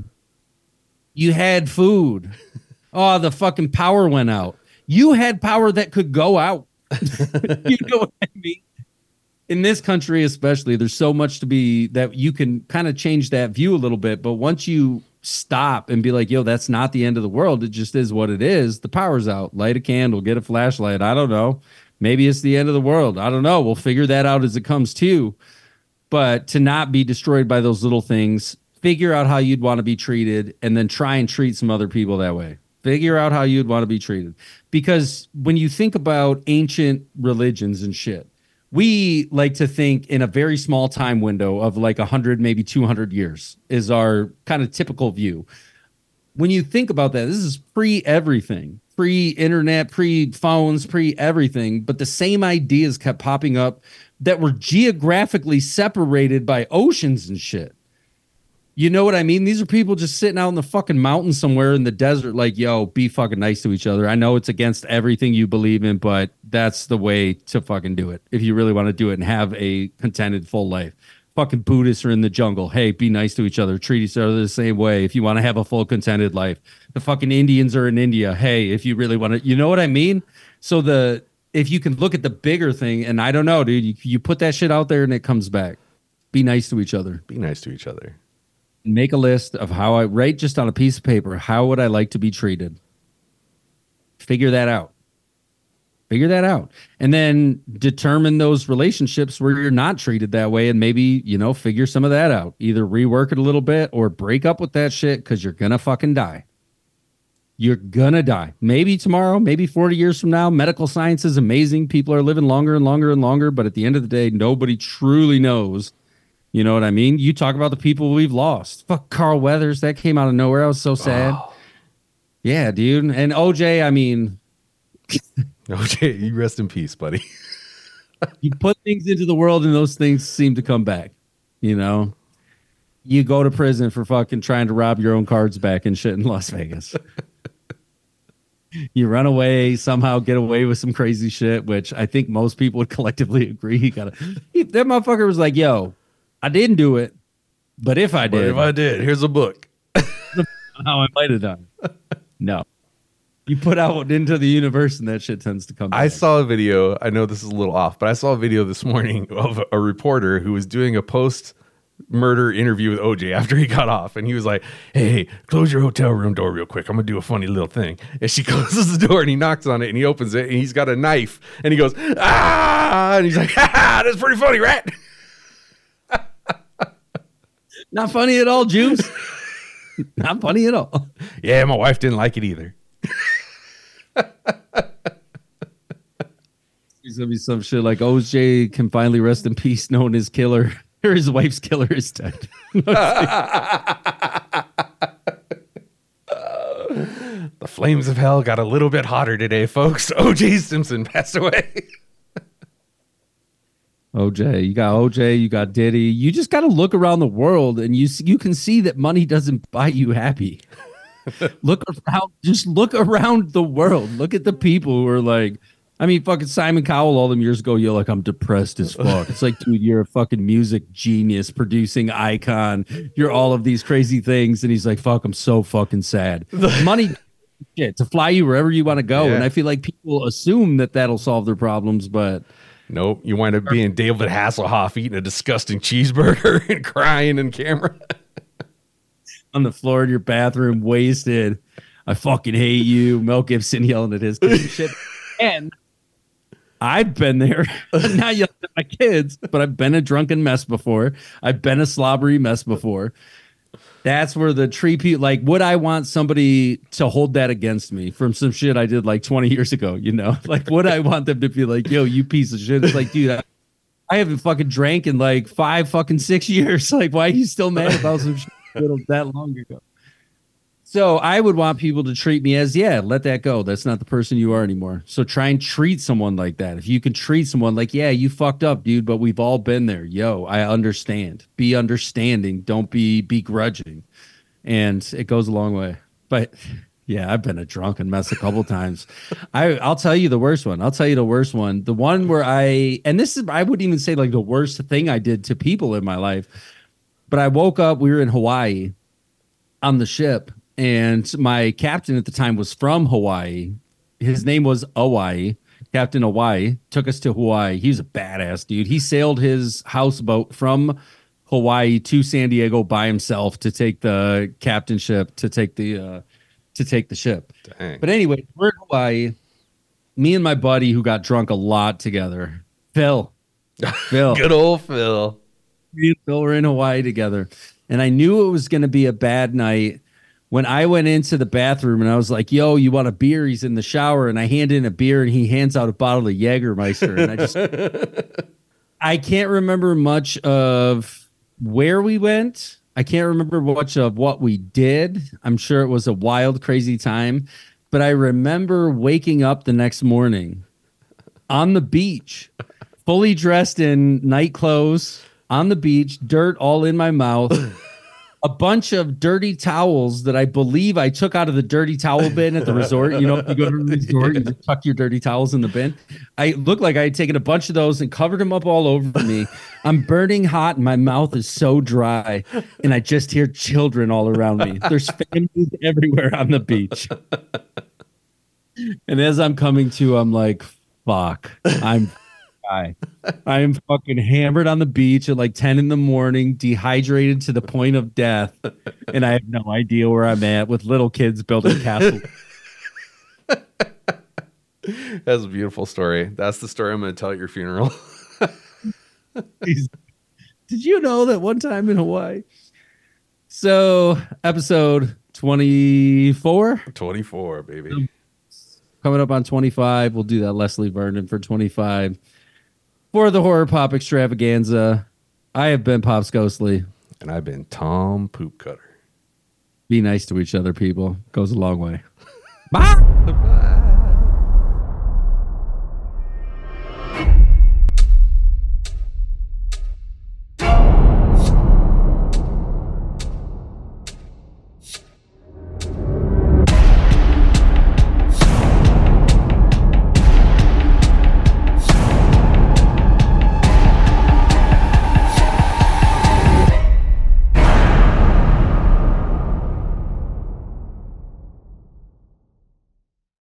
You had food. Oh, the fucking power went out. You had power that could go out. You know what I mean? In this country especially, there's so much to be that you can kind of change that view a little bit. But once you stop and be like, yo, that's not the end of the world. It just is what it is. The power's out. Light a candle, get a flashlight. I don't know. Maybe it's the end of the world. I don't know. We'll figure that out as it comes to. But to not be destroyed by those little things, figure out how you'd want to be treated, and then try and treat some other people that way. Figure out how you'd want to be treated. Because when you think about ancient religions and shit, we like to think in a very small time window of like one hundred, maybe two hundred years is our kind of typical view. When you think about that, this is pre-everything, pre-internet, pre-phones, pre-everything. But the same ideas kept popping up that were geographically separated by oceans and shit. You know what I mean? These are people just sitting out in the fucking mountains somewhere in the desert like, yo, be fucking nice to each other. I know it's against everything you believe in, but that's the way to fucking do it. If you really want to do it and have a contented full life. Fucking Buddhists are in the jungle. Hey, be nice to each other. Treat each other the same way if you want to have a full contented life. The fucking Indians are in India. Hey, if you really want to, you know what I mean? So the, if you can look at the bigger thing, and I don't know, dude, you, you put that shit out there and it comes back. Be nice to each other. Be nice to each other. Make a list of how I write just on a piece of paper. How would I like to be treated? Figure that out. Figure that out. And then determine those relationships where you're not treated that way. And maybe, you know, figure some of that out. Either rework it a little bit or break up with that shit because you're going to fucking die. You're going to die. Maybe tomorrow, maybe forty years from now. Medical science is amazing. People are living longer and longer and longer. But at the end of the day, nobody truly knows. You know what I mean? You talk about the people we've lost. Fuck Carl Weathers. That came out of nowhere. I was so sad. Oh. Yeah, dude. And O J, I mean... O J, you rest in peace, buddy. You put things into the world and those things seem to come back. You know? You go to prison for fucking trying to rob your own cards back and shit in Las Vegas. You run away, somehow get away with some crazy shit, which I think most people would collectively agree. You gotta... He, that motherfucker was like, yo... I didn't do it, but if I did, but if I did, here's a book. How I might have done. No, you put out into the universe, and that shit tends to come back. I saw a video. I know this is a little off, but I saw a video this morning of a reporter who was doing a post-murder interview with O J after he got off, and he was like, "Hey, hey, close your hotel room door real quick. I'm gonna do a funny little thing." And she closes the door, and he knocks on it, and he opens it, and he's got a knife, and he goes, "Ah!" And he's like, "Ha ha! That's pretty funny, right?" Not funny at all, Juice. Not funny at all. Yeah, my wife didn't like it either. There's gonna be some shit like O J can finally rest in peace, knowing his killer or his wife's killer is dead. The flames of hell got a little bit hotter today, folks. O J Simpson passed away. O J, you got O J, you got Diddy. You just got to look around the world, and you you can see that money doesn't buy you happy. Look around, just look around the world. Look at the people who are like, I mean, fucking Simon Cowell all them years ago. You're like, I'm depressed as fuck. It's like, dude, you're a fucking music genius, producing icon. You're all of these crazy things, and he's like, fuck, I'm so fucking sad. Money, shit, to fly you wherever you want to go, yeah. And I feel like people assume that that'll solve their problems, but. Nope. You wind up being David Hasselhoff eating a disgusting cheeseburger and crying in camera. On the floor in your bathroom, wasted. I fucking hate you. Mel Gibson yelling at his kids and shit. And I've been there, not yelling at my kids, but I've been a drunken mess before. I've been a slobbery mess before. That's where the tree people, like, would I want somebody to hold that against me from some shit I did like twenty years ago? You know, like, would I want them to be like, yo, you piece of shit? It's like, dude, I, I haven't fucking drank in like five fucking six years. Like, why are you still mad about some shit that long ago? So I would want people to treat me as, yeah, let that go. That's not the person you are anymore. So try and treat someone like that. If you can treat someone like, yeah, you fucked up, dude, but we've all been there. Yo, I understand. Be understanding. Don't be begrudging. And it goes a long way. But yeah, I've been a drunken mess a couple times. I, I'll tell you the worst one. I'll tell you the worst one. The one where I, and this is, I wouldn't even say like the worst thing I did to people in my life. But I woke up, we were in Hawaii on the ship. And my captain at the time was from Hawaii. His name was Hawaii. Captain Hawaii took us to Hawaii. He was a badass dude. He sailed his houseboat from Hawaii to San Diego by himself to take the captainship, to take the uh, to take the ship. Dang. But anyway, we're in Hawaii. Me and my buddy who got drunk a lot together, Phil. Phil. Good old Phil. Me and Phil were in Hawaii together. And I knew it was going to be a bad night. When I went into the bathroom and I was like, yo, you want a beer? He's in the shower. And I hand in a beer and he hands out a bottle of Jägermeister. And I just, I can't remember much of where we went. I can't remember much of what we did. I'm sure it was a wild, crazy time. But I remember waking up the next morning on the beach, fully dressed in night clothes, on the beach, dirt all in my mouth. A bunch of dirty towels that I believe I took out of the dirty towel bin at the resort. You know, if you go to a resort, you just tuck your dirty towels in the bin. I looked like I had taken a bunch of those and covered them up all over me. I'm burning hot and my mouth is so dry. And I just hear children all around me. There's families everywhere on the beach. And as I'm coming to, I'm like, fuck, I'm guy. I am fucking hammered on the beach at like ten in the morning, dehydrated to the point of death, and I have no idea where I'm at with little kids building castles. That's a beautiful story. That's the story I'm going to tell at your funeral. Did you know that one time in Hawaii? So, episode twenty-four? twenty-four, baby. Coming up on twenty-five. We'll do that Leslie Vernon for twenty-five. For the Horror Pop Extravaganza, I have been Pops Ghostly. And I've been Tom Poop Cutter. Be nice to each other, people. Goes a long way. Bye!